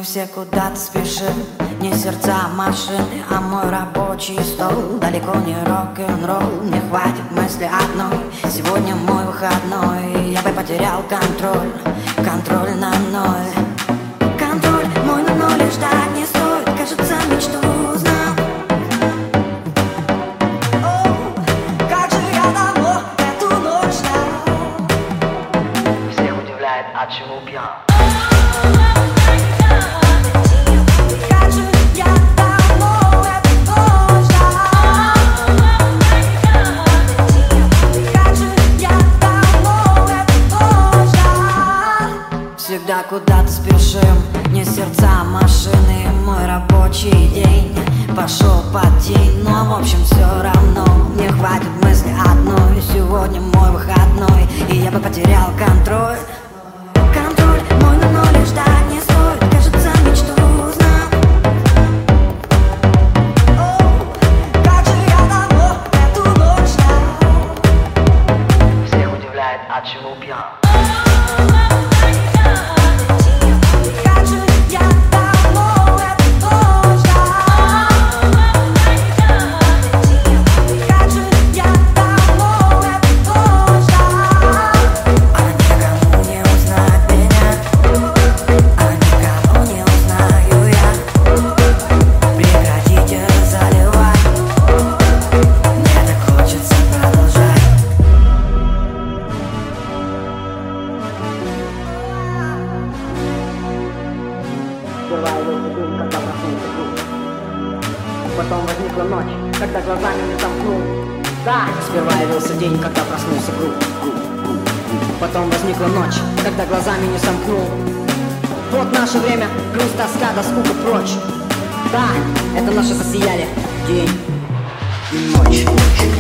все куда-то спешим, не сердца машины, а мой рабочий стол. Далеко не рок-н-ролл, мне хватит мысли одной. Сегодня мой выходной, я бы потерял контроль, контроль на ноль. Контроль мой на ноль, и ждать не стоит, кажется, мечту узнал. О, как же я давно эту ночь ждал. Всех удивляет, от чего пьян. Всегда куда-то спешим, не сердца машины. Мой рабочий день пошел под тень, но в общем все равно мне хватит мысли одной. Сегодня мой выходной, и я бы потерял контроль. Контроль мой на ноль, и ждать не стоит, кажется, мечту узнал. О, как же я давно эту ночь ждал. Всех удивляет, от чего пьян. Сперва явился день, когда проснулся круг. Потом возникла ночь, когда глазами не сомкнул. Да, сперва явился день, когда проснулся круг. Потом возникла ночь, когда глазами не сомкнул. Вот наше время, грусть, тоска, да скука прочь. Да, это наши засияли день и ночь.